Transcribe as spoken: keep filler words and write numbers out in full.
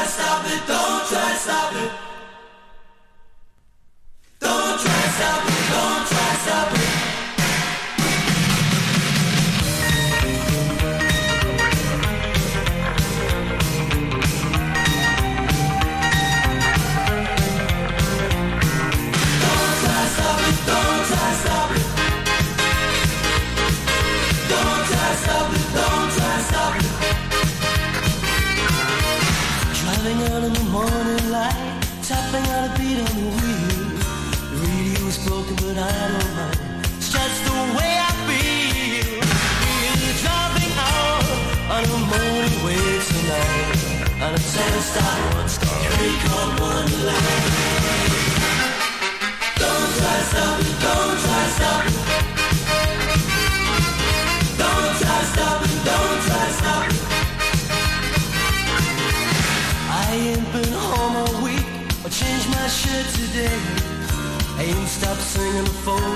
stop it, don't try to stop it. Don't try to stop it, don't try to stop it. Out in the morning light, tapping out a beat on the wheel. The radio's broken, but I don't mind. It's just the way I feel. We're driving out on a morning wave tonight, on a ten-star, one-star, three-chord wonderland. Don't try to stop it, don't try to stop it. Don't try to stop it, don't try to stop it. I ain't been home all week, or changed my shirt today. I ain't stopped singing the phone